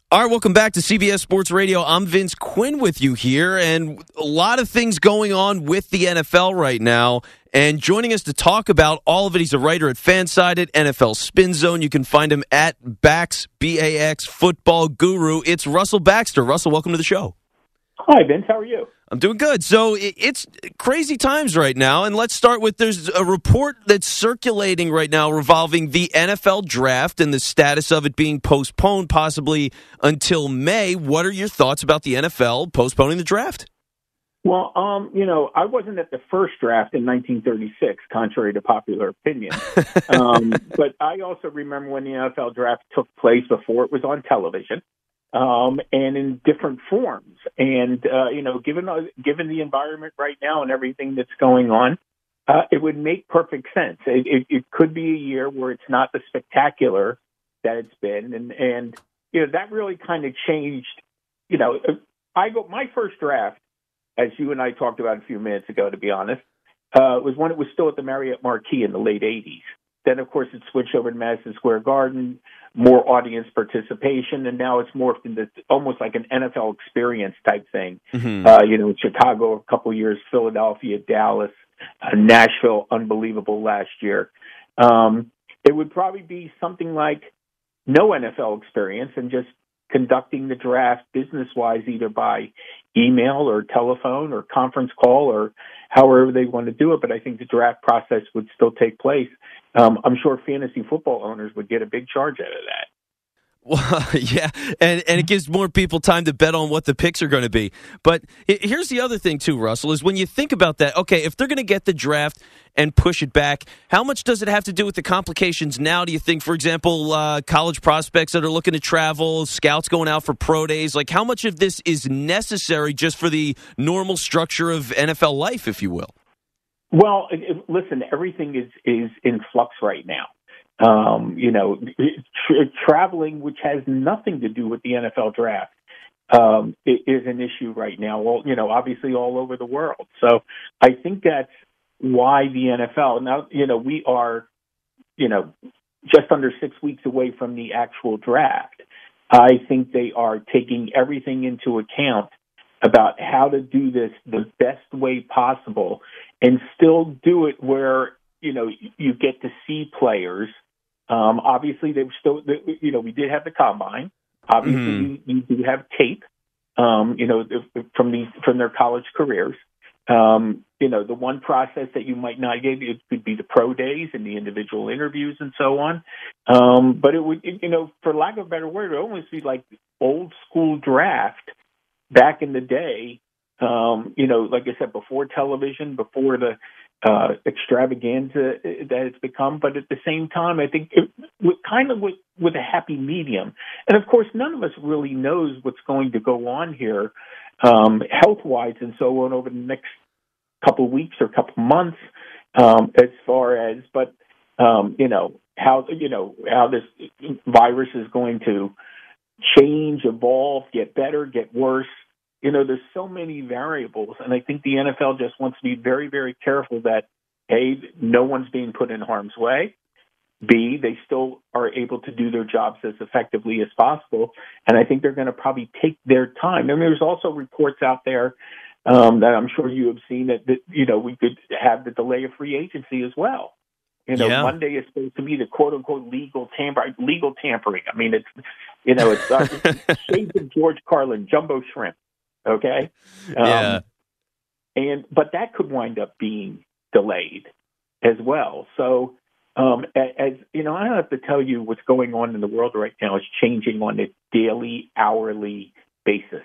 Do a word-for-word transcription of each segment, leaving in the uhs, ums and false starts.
All right, welcome back to C B S Sports Radio. I'm Vince Quinn with you here, and a lot of things going on with the N F L right now. And joining us to talk about all of it, he's a writer at Fansided, N F L Spin Zone. You can find him at Bax, B A X, Football Guru. It's Russell Baxter. Russell, welcome to the show. Hi, Vince. How are you? I'm doing good. So it's crazy times right now, and let's start with there's a report that's circulating right now revolving the N F L draft and the status of it being postponed possibly until May. What are your thoughts about the N F L postponing the draft? Well, um, you know, I wasn't at the first draft in nineteen thirty-six, contrary to popular opinion. um, but I also remember when the N F L draft took place before it was on television. Um, and in different forms. And, uh, you know, given, uh, given the environment right now and everything that's going on, uh, it would make perfect sense. It, it, it could be a year where it's not the spectacular that it's been. And, and, you know, that really kind of changed, you know, I go, my first draft, as you and I talked about a few minutes ago, to be honest, uh, was when it was still at the Marriott Marquis in the late eighties. Then, of course, it switched over to Madison Square Garden, more audience participation, and now it's morphed into almost like an N F L experience type thing. Mm-hmm. Uh, you know, Chicago a couple of years, Philadelphia, Dallas, uh, Nashville, unbelievable last year. Um, it would probably be something like no N F L experience and just conducting the draft business-wise, either by email or telephone or conference call or however they want to do it. But I think the draft process would still take place. Um, I'm sure fantasy football owners would get a big charge out of that. Well, yeah, and, and it gives more people time to bet on what the picks are going to be. But here's the other thing, too, Russell, is when you think about that, okay, if they're going to get the draft and push it back, how much does it have to do with the complications now, do you think? For example, uh, college prospects that are looking to travel, scouts going out for pro days, like how much of this is necessary just for the normal structure of N F L life, if you will? Well, listen, everything is, is in flux right now. Um, you know, tra- traveling, which has nothing to do with the N F L draft, um, is an issue right now. Well, you know, obviously all over the world. So I think that's why the N F L now, you know, we are, you know, just under six weeks away from the actual draft. I think they are taking everything into account about how to do this the best way possible and still do it where, you know, you get to see players. Um, obviously, they've still, you know, we did have the combine. Obviously, mm-hmm. you, you do have tape, um, you know, from these from their college careers. Um, you know, the one process that you might not get it could be the pro days and the individual interviews and so on. Um, but it would, you know, for lack of a better word, it would almost be like old school draft back in the day. Um, you know, like I said, before television, before the uh, extravaganza that it's become, but at the same time, I think it, with, kind of with, with a happy medium. And of course, none of us really knows what's going to go on here, um, health-wise and so on over the next couple of weeks or couple of months, um, as far as, but, um, you know, how, you know, how this virus is going to change, evolve, get better, get worse. You know, there's so many variables, and I think the N F L just wants to be very, very careful that, A, no one's being put in harm's way, B, they still are able to do their jobs as effectively as possible, and I think they're going to probably take their time. I mean, there's also reports out there um, that I'm sure you have seen that, that, you know, we could have the delay of free agency as well. You know, yeah. Monday is supposed to be the quote-unquote legal tampering. Legal tampering. I mean, it's, you know, it's, uh, it's shades of George Carlin, jumbo shrimp. Okay. Um, yeah. And but that could wind up being delayed as well. So, um, as you know, I don't have to tell you what's going on in the world right now is changing on a daily, hourly basis.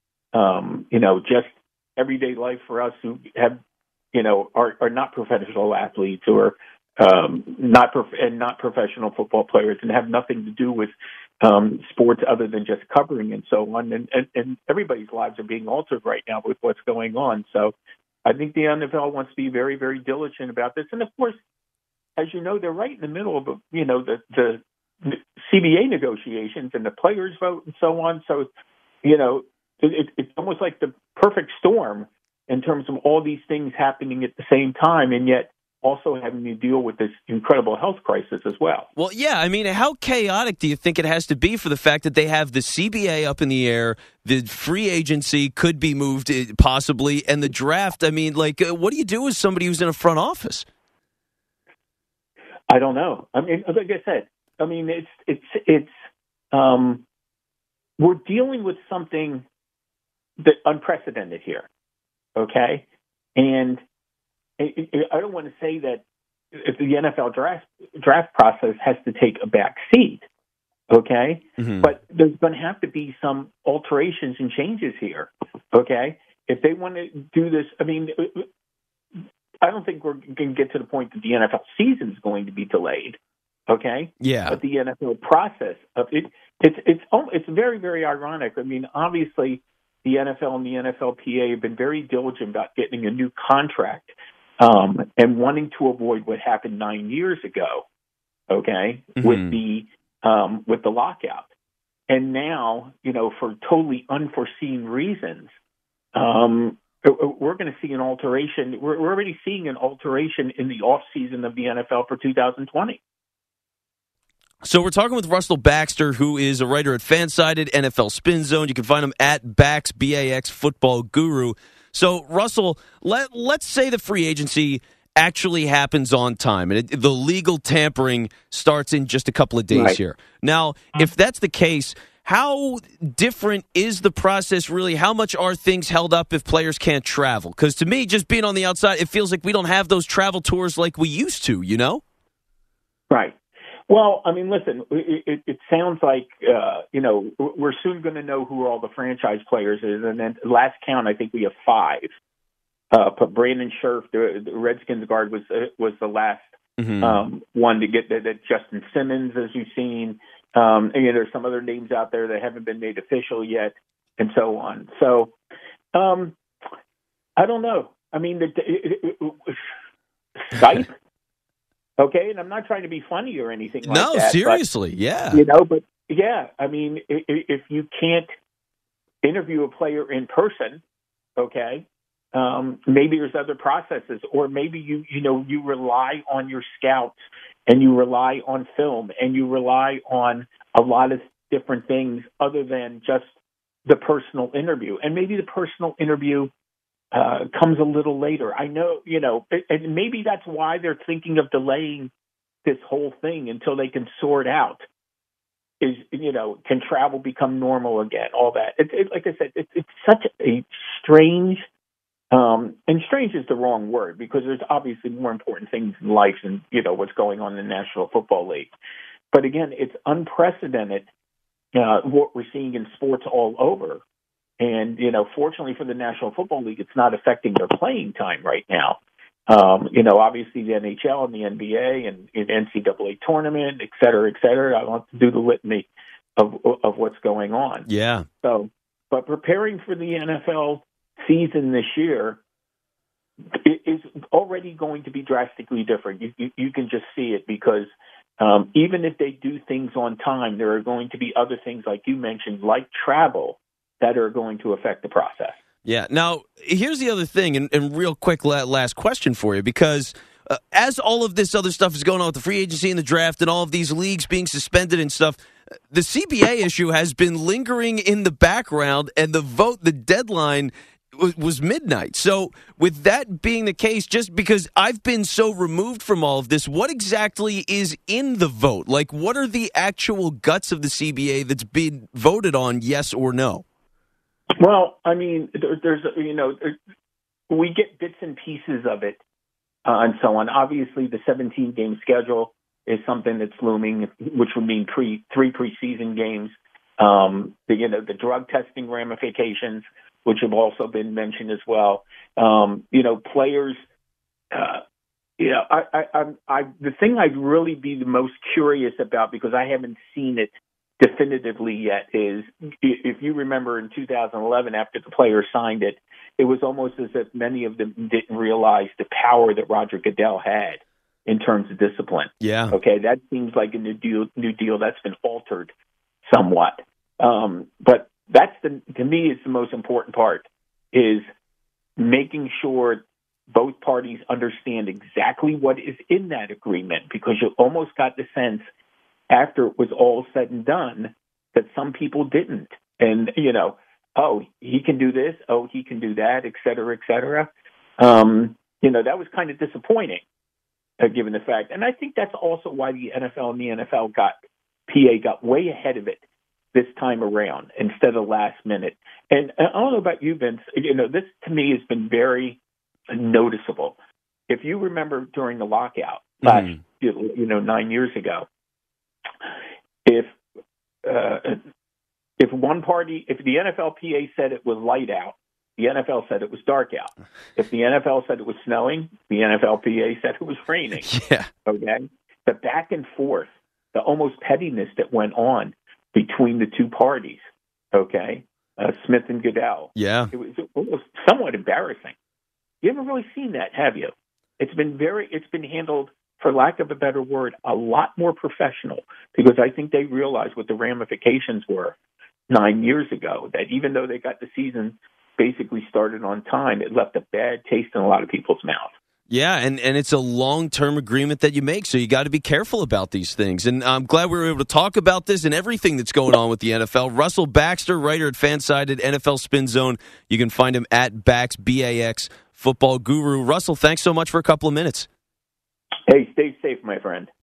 Um, you know, just everyday life for us who have, you know, are, are not professional athletes or um, not prof- and not professional football players and have nothing to do with Um, sports other than just covering and so on. And, and, and everybody's lives are being altered right now with what's going on. So I think the N F L wants to be very, very diligent about this. And, of course, as you know, they're right in the middle of, you know, the, the C B A negotiations and the players vote and so on. So, you know, it, it's almost like the perfect storm in terms of all these things happening at the same time. And yet also having to deal with this incredible health crisis as well. Well, yeah, I mean, how chaotic do you think it has to be for the fact that they have the C B A up in the air, the free agency could be moved possibly, and the draft? I mean, like, uh, what do you do as somebody who's in a front office? I don't know. I mean, like I said, I mean, it's it's it's um, we're dealing with something that unprecedented here, okay? And I don't want to say that if the N F L draft draft process has to take a back seat, okay? Mm-hmm. But there's going to have to be some alterations and changes here, okay? If they want to do this, I mean, I don't think we're going to get to the point that the N F L season is going to be delayed, okay? Yeah. But the N F L process of it, it's it's it's very very ironic. I mean, obviously, the N F L and the N F L P A have been very diligent about getting a new contract. Um, and wanting to avoid what happened nine years ago, okay, mm-hmm. with the um, with the lockout, and now, you know, for totally unforeseen reasons, um, we're going to see an alteration. We're, we're already seeing an alteration in the off season of the N F L for two thousand twenty. So we're talking with Russell Baxter, who is a writer at Fansided, N F L Spin Zone. You can find him at Bax, B A X Football Guru. So, Russell, let, let's say the free agency actually happens on time, and it, the legal tampering starts in just a couple of days right. here. Now, if that's the case, how different is the process really? How much are things held up if players can't travel? Because to me, just being on the outside, it feels like we don't have those travel tours like we used to, you know? Right. Well, I mean, listen, it, it, it sounds like, uh, you know, we're soon going to know who all the franchise players is. And then last count, I think we have five. Uh, but Brandon Scherff, the, the Redskins guard, was uh, was the last mm-hmm. um, one to get that. Justin Simmons, as you've seen. Um, and, you know, there's some other names out there that haven't been made official yet and so on. So um, I don't know. I mean, the, it, it, it, Skype. Okay, and I'm not trying to be funny or anything like no, that. No, seriously, but, yeah. You know, but yeah, I mean, if, if you can't interview a player in person, okay, um, maybe there's other processes, or maybe you you know you rely on your scouts and you rely on film and you rely on a lot of different things other than just the personal interview, and maybe the personal interview Uh, comes a little later. I know, you know, and maybe that's why they're thinking of delaying this whole thing until they can sort out is, you know, can travel become normal again, all that. It, it, like I said, it, it's such a strange, um, and strange is the wrong word because there's obviously more important things in life than, you know, what's going on in the National Football League. But again, it's unprecedented uh, what we're seeing in sports all over. And, you know, fortunately for the National Football League, it's not affecting their playing time right now. Um, you know, obviously the N H L and the N B A and the N C double A tournament, et cetera, et cetera. I want to do the litany of of what's going on. Yeah. So, but preparing for the N F L season this year is already going to be drastically different. You, you, you can just see it because um, even if they do things on time, there are going to be other things, like you mentioned, like travel, that are going to affect the process. Yeah. Now, here's the other thing, and, and real quick last question for you, because uh, as all of this other stuff is going on with the free agency and the draft and all of these leagues being suspended and stuff, the C B A issue has been lingering in the background, and the vote, the deadline w- was midnight. So with that being the case, just because I've been so removed from all of this, what exactly is in the vote? Like, what are the actual guts of the C B A that's been voted on, yes or no? Well, I mean, there, there's, you know, there, we get bits and pieces of it uh, and so on. Obviously, the seventeen-game schedule is something that's looming, which would mean pre three preseason games. Um, the, you know, the drug testing ramifications, which have also been mentioned as well. Um, you know, players. Uh, you know, I, I, I, I, the thing I'd really be the most curious about, because I haven't seen it definitively yet, is if you remember in two thousand eleven, after the players signed it, it was almost as if many of them didn't realize the power that Roger Goodell had in terms of discipline. Yeah. Okay, that seems like a new deal. New deal that's been altered somewhat. Um, but that's the to me is the most important part, is making sure both parties understand exactly what is in that agreement, because you almost got the sense after it was all said and done that some people didn't. And, you know, oh, he can do this, oh, he can do that, et cetera, et cetera. Um, you know, that was kind of disappointing, uh, given the fact. And I think that's also why the N F L and the N F L got, P A got way ahead of it this time around instead of last minute. And I don't know about you, Vince, you know, this to me has been very noticeable. If you remember during the lockout last, mm. you know, nine years ago, if uh, if one party, if the N F L P A said it was light out, the N F L said it was dark out. If the N F L said it was snowing, the N F L P A said it was raining. Yeah. Okay. The back and forth, the almost pettiness that went on between the two parties. Okay. Uh, Smith and Goodell. Yeah. It was, it was somewhat embarrassing. You haven't really seen that, have you? It's been very, it's been handled, for lack of a better word, a lot more professional, because I think they realized what the ramifications were nine years ago, that even though they got the season basically started on time, it left a bad taste in a lot of people's mouth. Yeah, and, and it's a long-term agreement that you make, so you got to be careful about these things. And I'm glad we were able to talk about this and everything that's going on with the N F L. Russell Baxter, writer at Fansided, N F L Spin Zone. You can find him at Bax, B A X, Football Guru. Russell, thanks so much for a couple of minutes. Hey, stay safe, my friend.